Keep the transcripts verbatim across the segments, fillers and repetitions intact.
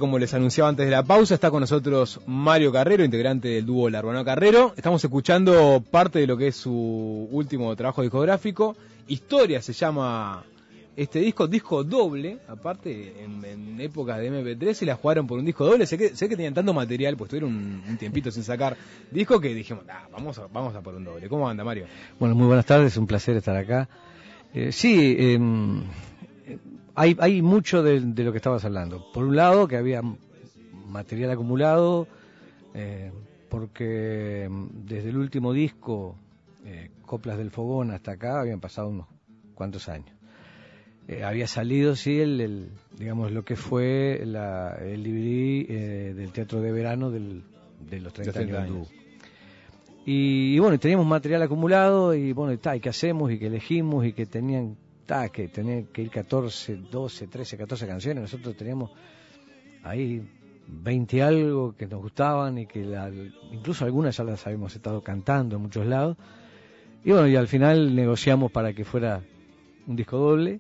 Como les anunciaba antes de la pausa, está con nosotros Mario Carrero, integrante del dúo Larbano Carrero. Estamos escuchando parte de lo que es su último trabajo discográfico. Historia se llama este disco, disco doble, aparte en, en épocas de eme pe tres y la jugaron por un disco doble. Sé que, sé que tenían tanto material, pues tuvieron un, un tiempito sin sacar disco que dijimos, ah, vamos, a, vamos a por un doble. ¿Cómo anda, Mario? Bueno, muy buenas tardes, un placer estar acá. Eh, sí, eh, Hay, hay mucho de, de lo que estabas hablando. Por un lado, que había material acumulado, eh, porque desde el último disco, eh, Coplas del Fogón, hasta acá, habían pasado unos cuantos años. Eh, había salido, sí, el, el, digamos, lo que fue la, el D V D eh, del Teatro de Verano del, de los treinta años del dúo. Y, y bueno, teníamos material acumulado, y bueno, está, ¿y qué hacemos? Y que elegimos, y que tenían... Ah, que tenía que ir catorce, doce, trece, catorce canciones. Nosotros teníamos ahí veinte algo que nos gustaban y que la, incluso algunas ya las habíamos estado cantando en muchos lados. Y bueno, y al final negociamos para que fuera un disco doble.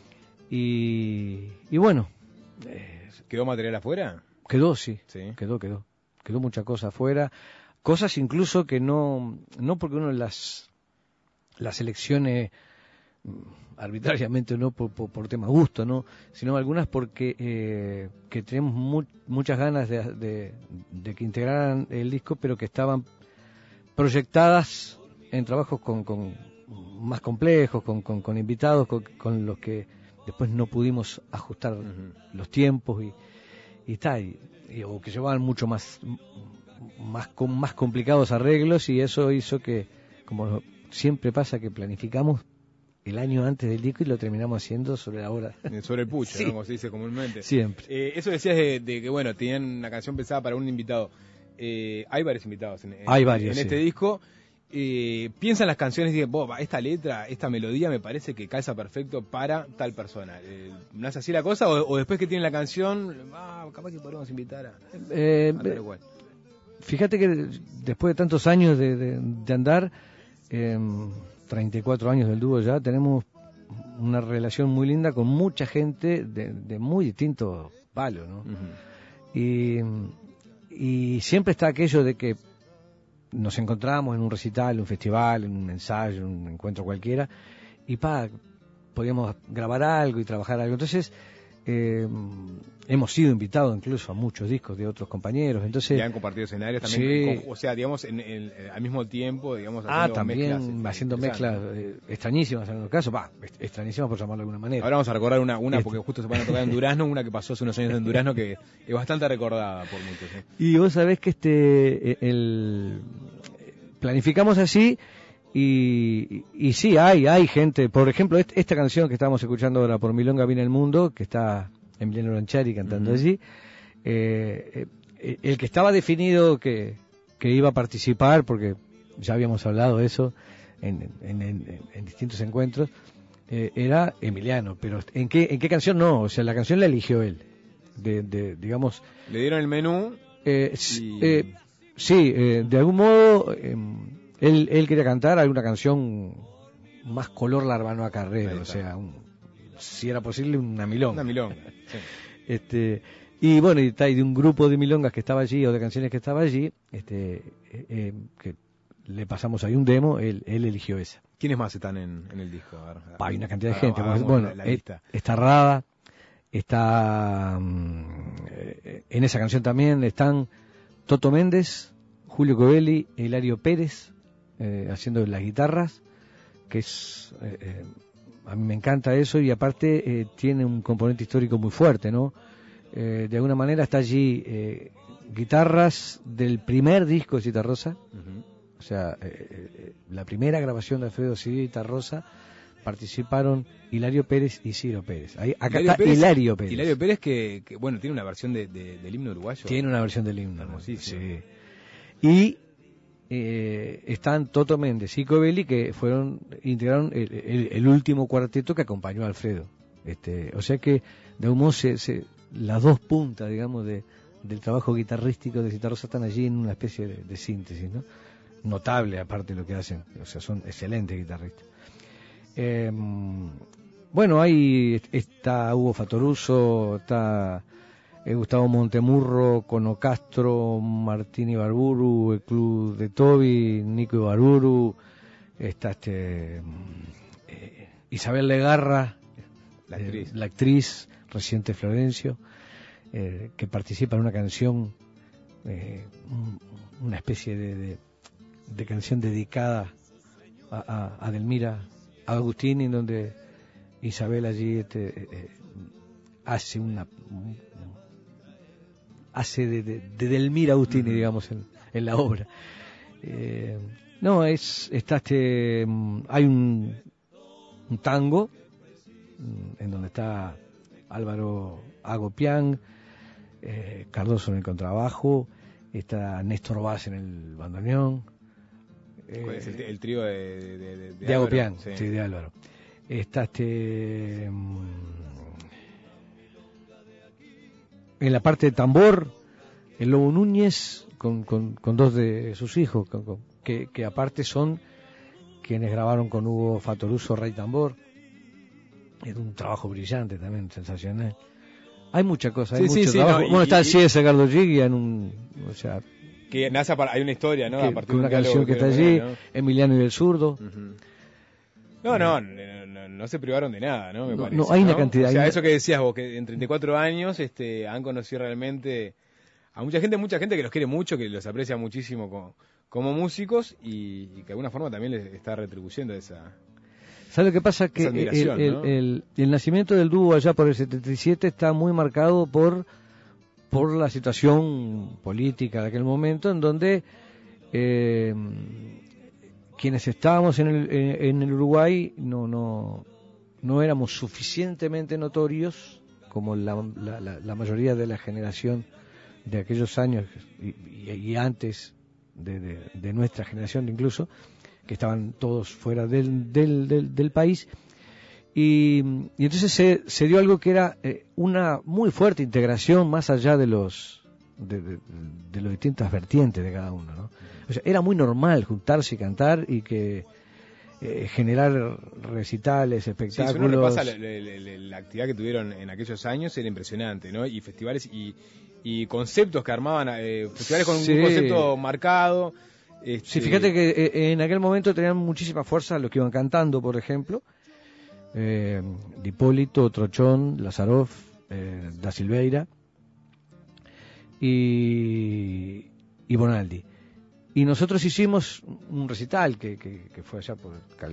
Y, y bueno. Eh, ¿Quedó material afuera? Quedó, sí, sí. Quedó, quedó. Quedó mucha cosa afuera. Cosas incluso que no, no porque uno las, las seleccione arbitrariamente, no por, por, por tema gusto, no, sino algunas porque eh, que tenemos mu muchas ganas de, de, de que integraran el disco, pero que estaban proyectadas en trabajos con, con más complejos, con, con, con invitados, con, con los que después no pudimos ajustar uh-huh. los tiempos y, y tal, y, y, o que llevaban mucho más, más, con más complicados arreglos, y eso hizo que, como siempre pasa, que planificamos el año antes del disco y lo terminamos haciendo sobre la hora. Sobre el pucho, sí. ¿no? Como se dice comúnmente. Siempre. Eh, eso decías de, de que, bueno, tenían una canción pensada para un invitado. Eh, hay varios invitados en, en, hay varios, en este sí. disco. Eh, piensan las canciones y dicen, esta letra, esta melodía me parece que calza perfecto para tal persona. Eh, ¿No es así la cosa? O, o después que tienen la canción, ah, capaz que podemos invitar a... Eh, a tal cual. Fíjate que después de tantos años de, de, de andar... Eh, treinta y cuatro años del dúo ya, tenemos una relación muy linda con mucha gente de, de muy distintos palos, ¿no? Uh-huh. y, y siempre está aquello de que nos encontramos en un recital, en un festival, en un ensayo, en un encuentro cualquiera, y pa, podíamos grabar algo y trabajar algo. Entonces, eh, hemos sido invitados incluso a muchos discos de otros compañeros, entonces... ¿Ya han compartido escenarios también? Sí. Con, o sea, digamos, en, en, al mismo tiempo, digamos, haciendo ah, también mezclas, haciendo mezclas eh, extrañísimas en algunos casos, va, extrañísimas por llamarlo de alguna manera. Ahora vamos a recordar una, una este... porque justo se van a tocar en Durazno, una que pasó hace unos años en Durazno que es bastante recordada por muchos. ¿eh? Y vos sabés que este, el, planificamos así, y, y, y sí, hay, hay gente, por ejemplo, este, esta canción que estamos escuchando ahora, Por Milonga viene el mundo, que está Emiliano Lanchari cantando uh-huh. allí, eh, eh, el que estaba definido que, que iba a participar, porque ya habíamos hablado de eso en, en, en, en distintos encuentros, eh, era Emiliano, pero ¿en qué, en qué canción no? O sea, la canción la eligió él, de, de digamos... Le dieron el menú eh, y... eh, sí, eh, de algún modo eh, él, él quería cantar alguna canción más color Larbano Carrero, o sea, un, si era posible una milonga. Una milonga, sí. Este, y bueno, y, y de un grupo de milongas que estaba allí, o de canciones que estaba allí, este, eh, eh, que le pasamos ahí un demo, él, él eligió esa. ¿Quiénes más están en, en el disco? A ver, a, hay una cantidad de a, gente. A, Porque, bueno, la, la lista. Está Rada, está um, en esa canción también están Toto Méndez, Julio Covelli, Hilario Pérez, eh, haciendo las guitarras, que es... Eh, eh, a mí me encanta eso, y aparte eh, tiene un componente histórico muy fuerte, ¿no? Eh, de alguna manera está allí eh, guitarras del primer disco de Citarrosa, uh-huh. o sea, eh, eh, la primera grabación de Alfredo Civil y Citarrosa, participaron Hilario Pérez y Ciro Pérez. Ahí, acá Hilario está Pérez, Hilario Pérez. Hilario Pérez que, que, bueno, tiene una versión de, de, del himno uruguayo. Tiene una versión del himno. Hermosísimo. Sí. Y eh, están Toto Méndez y Covelli, que fueron integraron el, el, el último cuarteto que acompañó a Alfredo. Este, o sea que de algún modo se, se, las dos puntas, digamos, de, del trabajo guitarrístico de Citarrosa están allí en una especie de, de síntesis, ¿no? Notable aparte de lo que hacen, o sea, son excelentes guitarristas. Eh, bueno, ahí está Hugo Fatoruso, está eh, Gustavo Montemurro, Cono Castro, Martín Ibarburu, el club de Toby, Nico Ibarburu, está este eh, Isabel Legarra, la actriz, eh, la actriz Reciente Florencio, eh, que participa en una canción, eh, una especie de, de, de canción dedicada a, a, a Delmira Agustini, en donde Isabel allí este, eh, hace una hace de, de, de Delmira Agustini, uh-huh. digamos, en, en la obra. Eh, no, es está este hay un, un tango en donde está Álvaro Agopián, eh, Cardoso en el contrabajo, está Néstor Vaz en el bandoneón. Eh, es el, el trío de, de, de, de, de Agopián, sí. sí, de Álvaro. Está este en la parte de tambor el Lobo Núñez con, con, con dos de sus hijos con, con, que, que aparte son quienes grabaron con Hugo Fatoruso Rey Tambor. Es un trabajo brillante también, sensacional. Hay mucha cosa, hay sí, mucho sí, trabajo. Sí, no, bueno, y, está y, el Ciesa Gardo Giglia en un, o sea, que nace para, hay una historia, ¿no? Que, a partir una de un canción que está allí, él, ¿no? Emiliano y el Zurdo. Uh-huh. No, no, no, no, no se privaron de nada, ¿no? Me no, parece. No, hay ¿no? una cantidad. O sea, una... eso que decías vos, que en treinta y cuatro años este, han conocido realmente a mucha gente, mucha gente que los quiere mucho, que los aprecia muchísimo como, como músicos y, y que de alguna forma también les está retribuyendo esa. ¿Sabes lo que pasa? Que el, el, ¿no? el, el nacimiento del dúo allá por el setenta y siete está muy marcado por, por la situación política de aquel momento, en donde eh, quienes estábamos en el, en, en el Uruguay no, no, no éramos suficientemente notorios como la, la, la, la mayoría de la generación de aquellos años y, y, y antes de, de, de nuestra generación incluso, que estaban todos fuera del, del, del, del país, y, y entonces se, se dio algo que era eh, una muy fuerte integración más allá de los de, de, de las distintas vertientes de cada uno, ¿no? O sea, era muy normal juntarse y cantar y que eh, generar recitales, espectáculos. Sí, si uno repasa la, la, la, la actividad que tuvieron en aquellos años era impresionante, ¿no? Y festivales y, y conceptos que armaban, eh, festivales con sí. un concepto marcado. Este... Sí, fíjate que eh, en aquel momento tenían muchísima fuerza los que iban cantando, por ejemplo, eh, Hipólito, Trochón, Lazaroff, eh, Da Silveira y, y Bonaldi. Y nosotros hicimos un recital que, que, que fue allá por,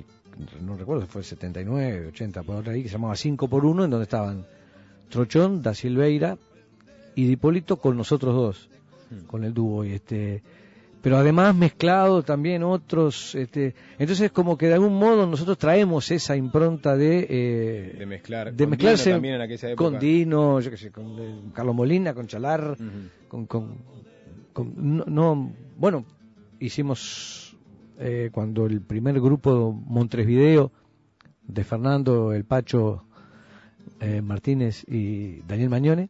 no recuerdo si fue el setenta y nueve, ochenta, por ahí, que se llamaba cinco por uno, en donde estaban Trochón, Da Silveira y Hipólito con nosotros dos, hmm. con el dúo y este... pero además mezclado también otros, este, entonces como que de algún modo nosotros traemos esa impronta de eh, de mezclar, de con mezclarse Dino también en aquella época. Con Dino, yo qué sé, con eh, Carlos Molina, con Chalar, uh-huh. con, con, con no, no, bueno, hicimos eh, cuando el primer grupo Montevideo de Fernando El Pacho eh, Martínez y Daniel Mañone.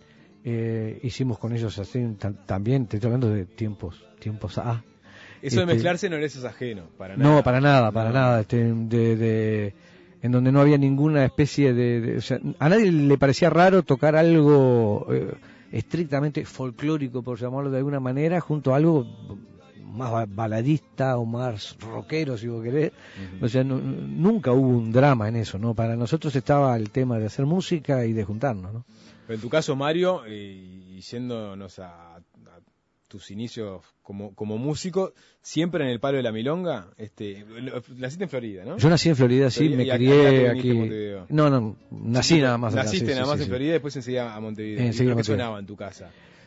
Eh, hicimos con ellos así t- también, te estoy hablando de tiempos tiempos A. Eso de este, mezclarse no les es ajeno, para nada. No, para nada, para no. nada. Este, de, de, en donde no había ninguna especie de... de o sea, a nadie le parecía raro tocar algo eh, estrictamente folclórico, por llamarlo de alguna manera, junto a algo más baladista o más rockero, si vos querés. Uh-huh. O sea, no, nunca hubo un drama en eso, ¿no? Para nosotros estaba el tema de hacer música y de juntarnos, ¿no? Pero en tu caso, Mario, eh, y yéndonos a, a tus inicios como, como músico, siempre en el palo de la milonga, este, naciste en Florida, ¿no? Yo nací en Florida, sí, Florida, me y crié aquí. aquí. No, no, nací nada más. Naciste acá, sí, nada sí, más sí, en sí. Florida y después enseguida a Montevideo. Enseguida ¿Y qué Montevideo. sonaba en tu casa?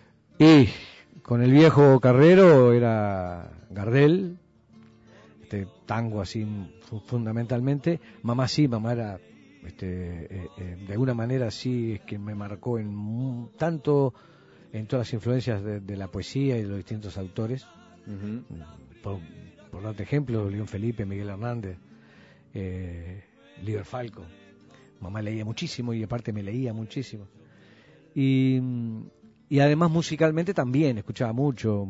Y con el viejo Carrero era Gardel, este tango así fundamentalmente. Mamá sí, mamá era este eh, eh, de alguna manera sí es que me marcó en tanto en todas las influencias de, de la poesía y de los distintos autores. Uh-huh. por, por darte ejemplo, León Felipe, Miguel Hernández, eh, Liber Falco. Mamá leía muchísimo y aparte me leía muchísimo y, y además musicalmente también escuchaba mucho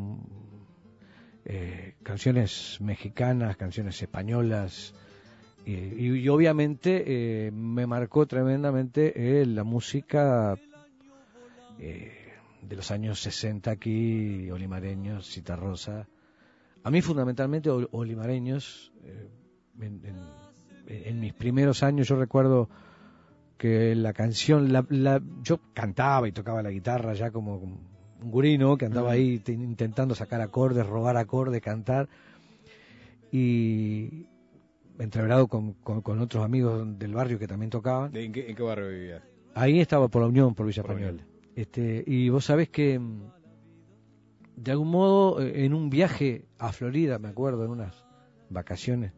eh, canciones mexicanas, canciones españolas. Y, y, y obviamente eh, me marcó tremendamente eh, la música eh, de los años sesenta aquí, olimareños, Citarrosa. A mí fundamentalmente olimareños. Eh, en, en, en mis primeros años yo recuerdo que la canción, la, la, yo cantaba y tocaba la guitarra ya como, como un gurino que andaba ahí te, intentando sacar acordes, robar acordes, cantar, y entreverado con, con, con otros amigos del barrio que también tocaban. ¿En qué, en qué barrio vivías? Ahí estaba por la Unión, por Villa Por Española. Este, y vos sabés que de algún modo en un viaje a Florida, me acuerdo, en unas vacaciones,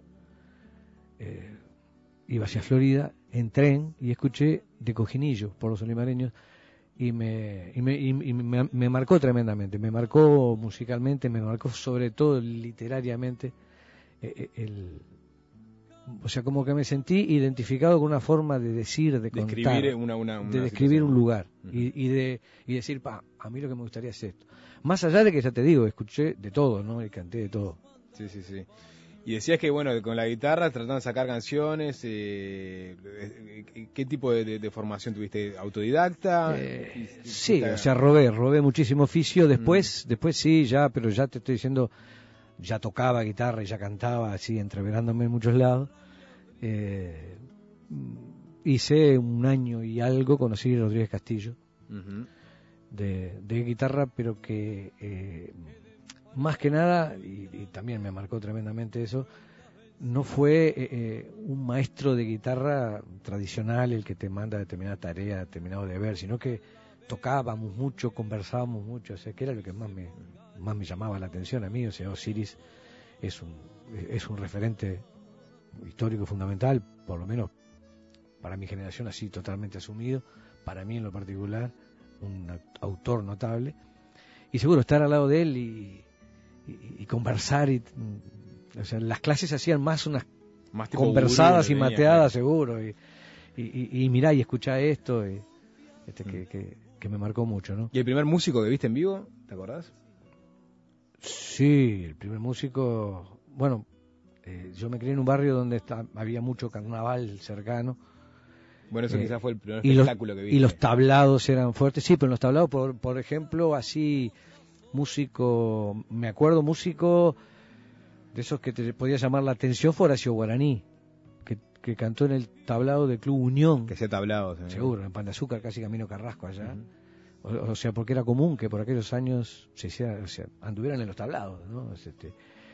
eh, iba hacia Florida en tren y escuché De Cojinillo por los olimareños y me y me, y me, me marcó tremendamente, me marcó musicalmente, me marcó sobre todo literariamente, eh, el, o sea, como que me sentí identificado con una forma de decir, de contar, describir una, una, una de describir situación. un lugar. Uh-huh. y, y de y decir, pa, a mí lo que me gustaría es esto. Más allá de que ya te digo, escuché de todo, ¿no? Y canté de todo. Sí, sí, sí. Y decías que, bueno, con la guitarra tratando de sacar canciones, eh, ¿qué tipo de, de, de formación tuviste? ¿Autodidacta? Eh, sí, o sea, robé, robé muchísimo oficio. Después, mm. después sí, ya, pero ya te estoy diciendo, ya tocaba guitarra y ya cantaba, así, entreverándome en muchos lados. Eh, hice un año y algo, conocí a Rodríguez Castillo, uh-huh. de, de guitarra, pero que... Eh, más que nada, y, y también me marcó tremendamente eso, no fue eh, eh, un maestro de guitarra tradicional el que te manda determinada tarea, determinado deber, sino que tocábamos mucho, conversábamos mucho, o sea, que era lo que más me, más me llamaba la atención a mí. O sea, Osiris es un, es un referente histórico fundamental, por lo menos para mi generación así totalmente asumido, para mí en lo particular, un autor notable, y seguro estar al lado de él y Y, y conversar, y, o sea, las clases hacían más unas más conversadas gurú, y mateadas, venía, seguro, y, y, y, y mirá y escuchá esto, y, este, mm. que, que, que me marcó mucho, ¿no? ¿Y el primer músico que viste en vivo, te acordás? Sí, el primer músico, bueno, eh, yo me crié en un barrio donde está, había mucho carnaval cercano. Bueno, eso eh, quizás fue el primer y espectáculo los, que viste. Y los tablados eran fuertes, sí, pero en los tablados, por, por ejemplo, así... músico, me acuerdo, músico de esos que te podía llamar la atención fue Horacio Guaraní, que, que cantó en el tablado del Club Unión. Que sea tablado, ¿sí? Seguro, en Pan de Azúcar, casi camino Carrasco allá. Uh-huh. o, o sea, porque era común que por aquellos años se hiciera, o sea, anduvieran en los tablados, ¿no? Este,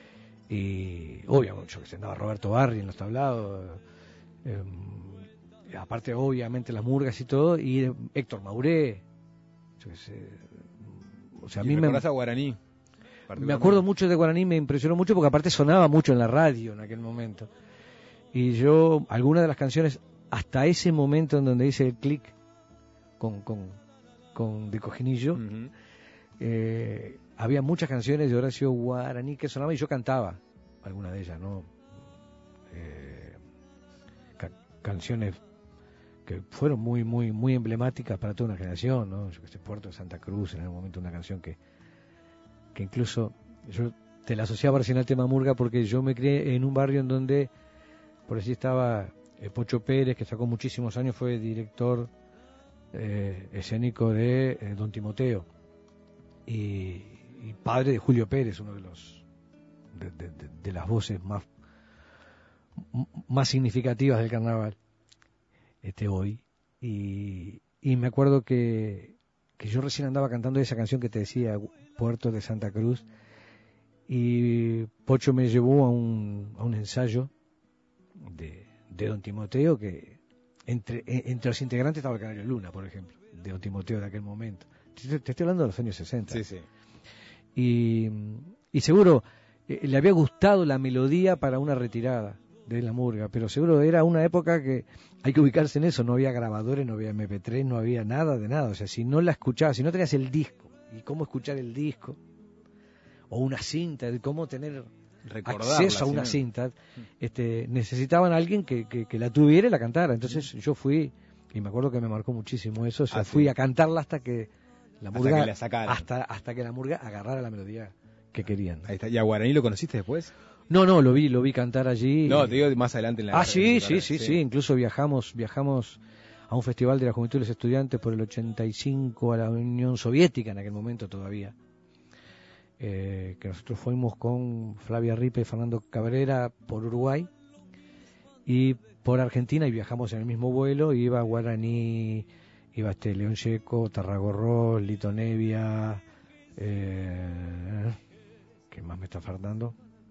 y obviamente, que se andaba Roberto Barri en los tablados, eh, aparte obviamente las murgas y todo, y Héctor Mauré, yo qué sé. O sea, a mí me a Guaraní. Me acuerdo mucho de Guaraní, me impresionó mucho porque aparte sonaba mucho en la radio en aquel momento. Y yo, algunas de las canciones, hasta ese momento en donde hice el clic con, con, con De Cojinillo, uh-huh. eh, había muchas canciones de Horacio Guaraní que sonaban y yo cantaba algunas de ellas, ¿no? Eh, ca- canciones que fueron muy muy muy emblemáticas para toda una generación, ¿no? Yo que sé, Puerto de Santa Cruz, en algún momento una canción que que incluso yo te la asociaba recién al tema murga porque yo me crié en un barrio en donde por así estaba eh, Pocho Pérez, que sacó muchísimos años, fue director eh, escénico de eh, Don Timoteo y, y padre de Julio Pérez, uno de los de, de, de, de las voces más más significativas del carnaval. Este hoy y, y me acuerdo que, que yo recién andaba cantando esa canción que te decía, Puerto de Santa Cruz, y Pocho me llevó a un, a un ensayo de, de Don Timoteo, que entre, entre los integrantes estaba el Canario Luna, por ejemplo, de Don Timoteo de aquel momento. Te, te estoy hablando de los años sesenta. Sí, sí. Y, y seguro eh, le había gustado la melodía para una retirada de la murga, pero seguro era una época que hay que ubicarse en eso, no había grabadores, no había eme pe tres, no había nada de nada, o sea, si no la escuchabas, si no tenías el disco, y cómo escuchar el disco, o una cinta, de cómo tener Recordarla, acceso a una ¿sí? cinta, este, necesitaban a alguien que, que, que la tuviera y la cantara, entonces yo fui, y me acuerdo que me marcó muchísimo eso, o sea, ah, fui sí. a cantarla hasta que la murga, hasta que la sacara. Hasta, hasta que la murga agarrara la melodía que querían. Ahí está. ¿Y a Guaraní lo conociste después? No, no, lo vi, lo vi cantar allí. No, te digo más adelante en la Ah, sí, sí, sí, sí, sí, incluso viajamos, viajamos a a un festival de la Juventud de los Estudiantes por el ochenta y cinco a la Unión Soviética, en aquel momento todavía, eh, que nosotros fuimos con Flavia Ripe y Fernando Cabrera por Uruguay y por Argentina, y viajamos en el mismo vuelo, y iba Guaraní, iba este León Gieco, Tarragorros, Lito Nevia, eh, ¿qué más me está faltando?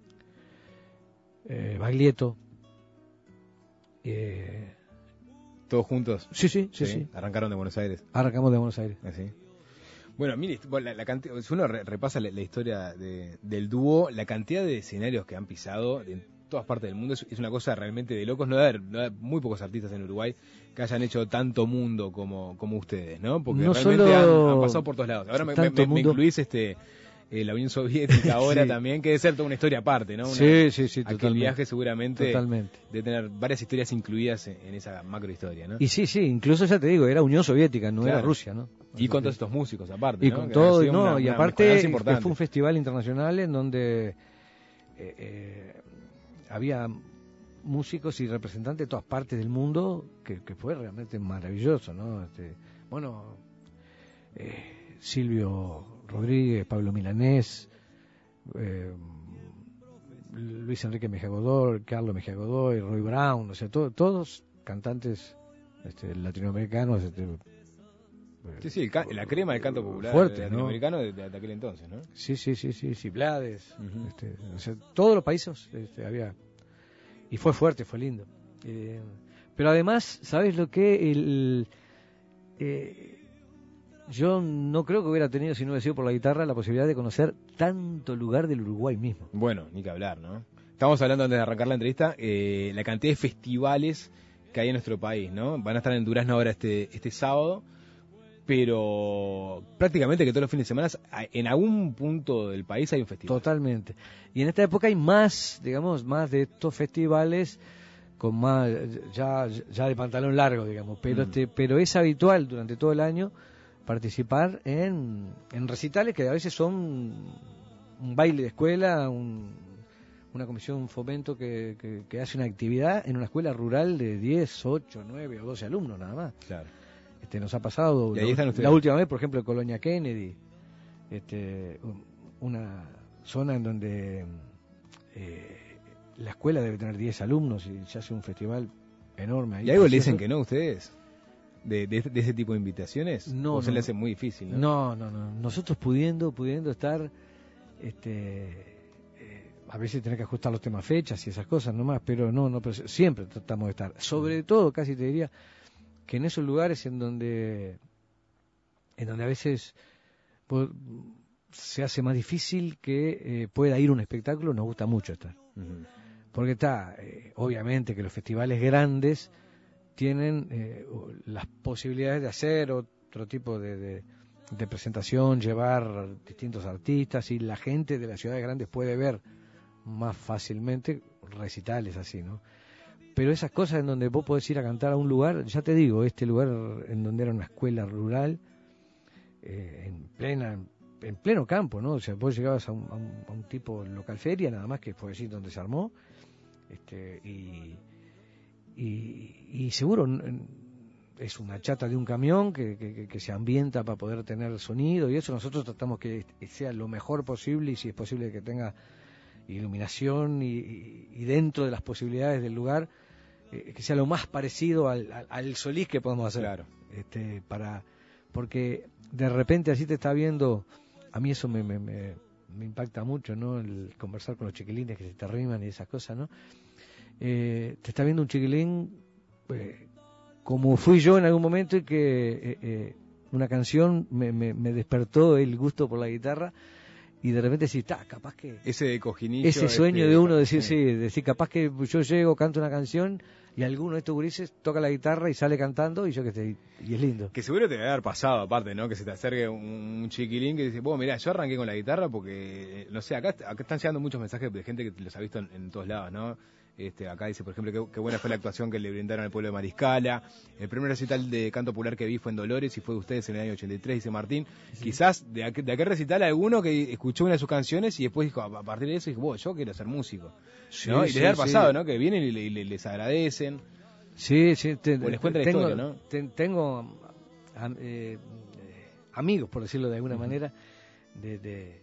Eh, Baglietto. Eh, ¿Todos juntos? Sí, sí, sí, sí, sí. Arrancaron de Buenos Aires. Arrancamos de Buenos Aires. Así. Bueno, mire, la, la cantidad, si uno re, repasa la, la historia de, del dúo, la cantidad de escenarios que han pisado en todas partes del mundo es, es una cosa realmente de locos. No debe haber, no debe haber muy pocos artistas en Uruguay que hayan hecho tanto mundo como, como ustedes, ¿no? Porque no realmente solo han, han pasado por todos lados. Ahora me, me, me, me incluís este... Eh, la Unión Soviética ahora sí. También, que debe ser toda una historia aparte, ¿no? Una, sí, sí, sí, aquel totalmente. viaje seguramente totalmente. De tener varias historias incluidas en, en esa macrohistoria, ¿no? Y sí, sí, incluso ya te digo, era Unión Soviética, no claro. era Rusia, ¿no? Y con todos estos músicos aparte, y ¿no? con Que todo, no, una, y una aparte que importante. fue un festival internacional en donde eh, eh, había músicos y representantes de todas partes del mundo, que, que fue realmente maravilloso, ¿no? Este, bueno, eh, Silvio Rodríguez, Pablo Milanés, eh, Luis Enrique Mejía Godoy, Carlos Mejía Godoy, Roy Brown, o sea, to, todos cantantes este, latinoamericanos. Este, sí, sí, el ca- la crema del canto popular fuerte, latinoamericano, ¿no? de, de, de aquel entonces, ¿no? Sí, sí, sí, sí, sí, Blades, uh-huh. este, o sea, todos los países este, había, y fue fuerte, fue lindo. Eh, pero además, ¿sabes lo que? El, eh, yo no creo que hubiera tenido, si no hubiera sido por la guitarra, la posibilidad de conocer tanto lugar del Uruguay mismo. Bueno, ni que hablar, ¿no? Estamos hablando antes de arrancar la entrevista, eh, la cantidad de festivales que hay en nuestro país, ¿no? Van a estar en Durazno ahora este, este sábado, pero prácticamente que todos los fines de semana en algún punto del país hay un festival. Totalmente. Y en esta época hay más, digamos, más de estos festivales con más, ya, ya de pantalón largo, digamos, pero, mm. este, pero es habitual durante todo el año participar en, en recitales que a veces son un baile de escuela, un, una comisión fomento que, que, que hace una actividad en una escuela rural de diez, ocho, nueve o doce alumnos nada más. Claro. Este, nos ha pasado la, la última vez, por ejemplo, en Colonia Kennedy, este, una zona en donde eh, la escuela debe tener diez alumnos y se hace un festival enorme ahí. ¿Y algo le dicen que no ustedes? De, de, de ese tipo de invitaciones, no, o se no, le hace muy difícil, ¿no? No, no, no. Nosotros pudiendo, pudiendo estar, este, eh, a veces tenés que ajustar los temas, fechas y esas cosas nomás, pero no, no, pero siempre tratamos de estar. Sobre todo, casi te diría, que en esos lugares en donde, en donde a veces pues, se hace más difícil que eh, pueda ir un espectáculo, nos gusta mucho estar. Uh-huh. Porque está, eh, obviamente que los festivales grandes tienen eh, las posibilidades de hacer otro tipo de, de, de presentación, llevar distintos artistas, y la gente de las ciudades grandes puede ver más fácilmente recitales así, ¿no? Pero esas cosas en donde vos podés ir a cantar a un lugar, ya te digo, este lugar en donde era una escuela rural, eh, en plena en pleno campo, ¿no? O sea, vos llegabas a un, a un, a un tipo local feria, nada más, que fue así donde se armó, este, y Y, y seguro es una chata de un camión que, que, que se ambienta para poder tener sonido y eso. Nosotros tratamos que sea lo mejor posible y si es posible que tenga iluminación y, y, y dentro de las posibilidades del lugar eh, que sea lo más parecido al, al, al Solís que podemos hacer. Claro. Este, para, porque de repente así te está viendo, a mí eso me, me, me, me impacta mucho, ¿no? El conversar con los chiquilines que se te arriman y esas cosas, ¿no? Eh, te está viendo un chiquilín eh, como fui yo en algún momento y que eh, eh, una canción me, me, me despertó el gusto por la guitarra y de repente decís, está, capaz que ese cojinillo, ese sueño este, de uno decir, sí. sí, decir, capaz que yo llego, canto una canción y alguno de estos gurises toca la guitarra y sale cantando y yo que te, y es lindo. Que seguro te debe haber pasado aparte, ¿no? Que se te acerque un, un chiquilín que dice, bueno, mirá, yo arranqué con la guitarra porque, no sé, acá, acá están llegando muchos mensajes de gente que los ha visto en, en todos lados, ¿no? Este, acá dice, por ejemplo, que, que buena fue la actuación que le brindaron al pueblo de Mariscala. El primer recital de canto popular que vi fue en Dolores y fue de ustedes en el año ochenta y tres, dice Martín. Sí. Quizás de, aqu- de aquel recital alguno que escuchó una de sus canciones y después dijo, a partir de eso, dijo, bueno, yo quiero ser músico. Sí, ¿no? Y sí, les ha pasado, sí. ¿no? Que vienen y, le, y le, les agradecen. Sí, sí. Te, o les cuentan tengo, la historia, ¿no? Te, tengo am, eh, amigos, por decirlo de alguna uh-huh. manera, de, de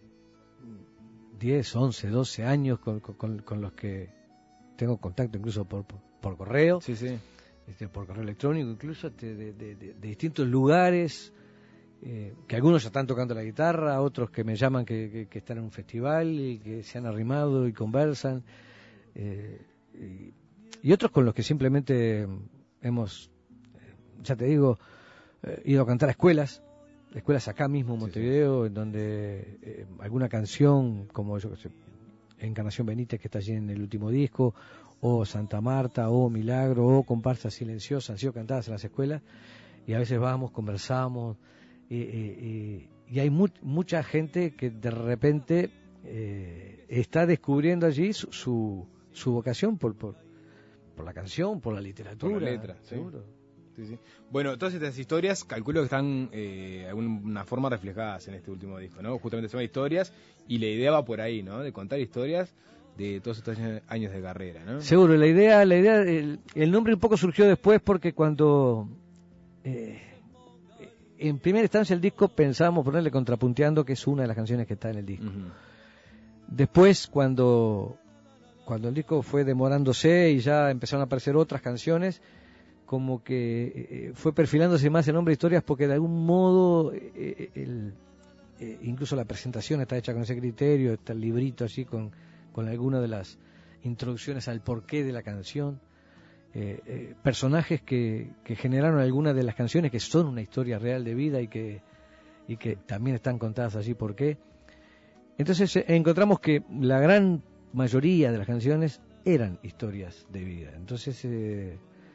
diez, once, doce años con, con, con los que tengo contacto incluso por, por, por correo, sí, sí. Este, por correo electrónico incluso, de, de, de, de distintos lugares, eh, que algunos ya están tocando la guitarra, otros que me llaman que, que, que están en un festival y que se han arrimado y conversan, eh, y, y otros con los que simplemente hemos, ya te digo, eh, ido a cantar a escuelas, escuelas acá mismo en Montevideo, sí, sí. en donde eh, alguna canción, como yo que sé, Encarnación Benítez, que está allí en el último disco, o Santa Marta, o Milagro, o Comparsa Silenciosa, han sido cantadas en las escuelas, y a veces vamos, conversamos, y, y, y hay mu- mucha gente que de repente eh, está descubriendo allí su, su, su vocación por, por, por la canción, por la literatura. Por la letra, seguro. Sí. Sí, sí. Bueno, todas estas historias calculo que están eh, de alguna forma reflejadas en este último disco, ¿no? Justamente se llama Historias y la idea va por ahí, ¿no? De contar historias de todos estos años de carrera, ¿no? Seguro, la idea, la idea, el, el nombre un poco surgió después porque cuando eh, en primera instancia el disco pensábamos ponerle Contrapunteando, que es una de las canciones que está en el disco. Uh-huh. Después cuando cuando el disco fue demorándose y ya empezaron a aparecer otras canciones, como que eh, fue perfilándose más el nombre de Historias porque de algún modo eh, el, eh, incluso la presentación está hecha con ese criterio, está el librito así con, con alguna de las introducciones al porqué de la canción, eh, eh, personajes que, que generaron algunas de las canciones que son una historia real de vida y que, y que también están contadas allí por qué. Entonces eh, encontramos que la gran mayoría de las canciones eran historias de vida. Entonces eh,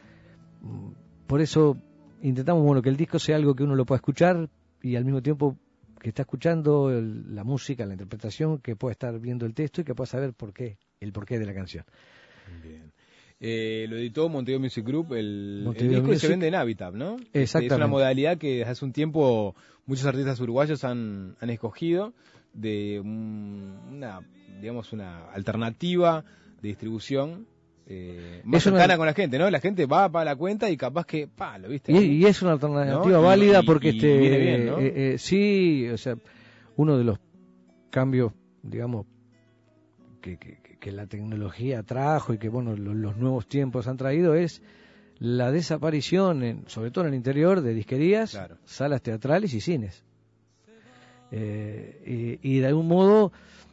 por eso intentamos bueno que el disco sea algo que uno lo pueda escuchar y al mismo tiempo que está escuchando el, la música, la interpretación, que pueda estar viendo el texto y que pueda saber por qué, el porqué de la canción. Bien. Eh, lo editó Montevideo Music Group, el, el disco Music. Se vende en Habitat, ¿no? Exactamente. Es una modalidad que desde hace un tiempo muchos artistas uruguayos han, han escogido de un, una, digamos, una alternativa de distribución Eh, más cercana una... con la gente, ¿no? La gente va para la cuenta y capaz que, pa, lo viste. Y, y es una alternativa ¿no? válida y, porque y, este y viene bien, ¿no? eh, eh, sí, o sea, uno de los cambios, digamos, que, que, que la tecnología trajo y que, bueno, los, los nuevos tiempos han traído es la desaparición, en, sobre todo en el interior, de disquerías, claro. salas teatrales y cines. Eh, y, y de algún modo,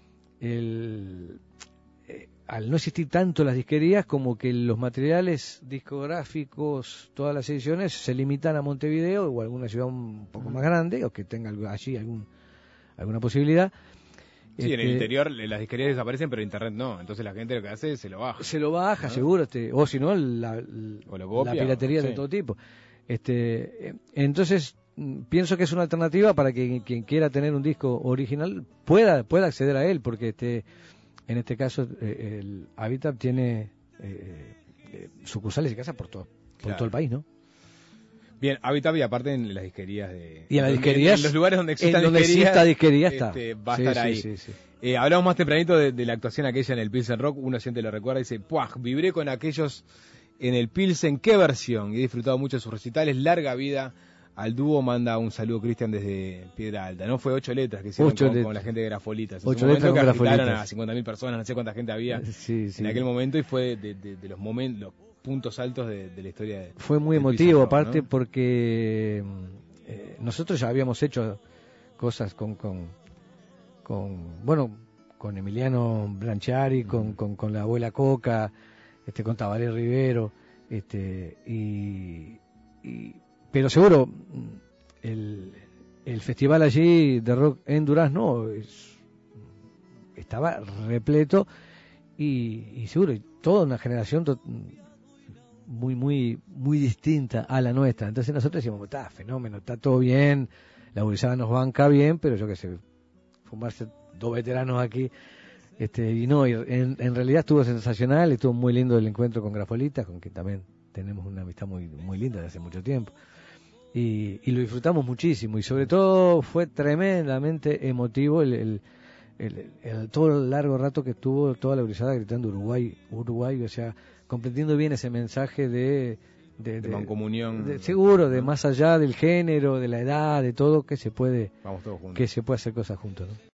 el... al no existir tanto las disquerías, como que los materiales discográficos, todas las ediciones, se limitan a Montevideo o a alguna ciudad un poco más grande, o que tenga allí algún, alguna posibilidad. Sí, este, en el interior las disquerías desaparecen, pero internet no. Entonces la gente lo que hace es se lo baja. Se lo baja, ¿no? Seguro. Este, o si no, la, la piratería o, de sí. todo tipo. Este, entonces, pienso que es una alternativa para que quien quiera tener un disco original pueda, pueda acceder a él, porque este... En este caso, eh, el Habitat tiene eh, eh, sucursales y casas por todo, por claro. todo el país, ¿no? Bien, Habitat y aparte en las disquerías de... Y en las disquerías... En los lugares donde existan donde disquerías... exista disquería está. Este, va a sí, estar sí, ahí. Sí, sí. Eh, hablamos más tempranito de, de la actuación aquella en el Pilsen Rock. Uno siente lo recuerda y dice, ¡puaj! Vibré con aquellos en el Pilsen. ¡Qué versión! Y he disfrutado mucho de sus recitales. Larga vida al dúo. Manda un saludo Cristian desde Piedra Alta, ¿no? Fue ocho letras que hicieron con, con la gente de Grafolitas. Ocho letras con que Grafolitas. a cincuenta mil personas, no sé cuánta gente había sí, sí. en aquel momento, y fue de, de, de los momentos, los puntos altos de, de la historia. De, fue muy emotivo, Rock, aparte, ¿no? Porque eh, nosotros ya habíamos hecho cosas con, con, con bueno, con Emiliano Branchiari, mm. con, con, con la abuela Coca, este, con Tabaré Rivero, este, y, y pero seguro el, el festival allí de rock en Durazno es, estaba repleto y, y seguro toda una generación to, muy muy muy distinta a la nuestra. Entonces nosotros decíamos, está fenómeno, está todo bien, la gurizada nos banca bien, pero yo qué sé, fumarse dos veteranos aquí, este y no, y en, en realidad estuvo sensacional, estuvo muy lindo el encuentro con Grafolitas, con quien también tenemos una amistad muy muy linda de hace mucho tiempo. Y, y lo disfrutamos muchísimo, y sobre todo fue tremendamente emotivo el, el, el, el, el todo el largo rato que estuvo toda la gurizada gritando Uruguay, Uruguay, o sea, comprendiendo bien ese mensaje de de, de mancomunión. De, seguro, de más allá del género, de la edad, de todo, que se puede, Vamos todos juntos. que se puede hacer cosas juntos, ¿no?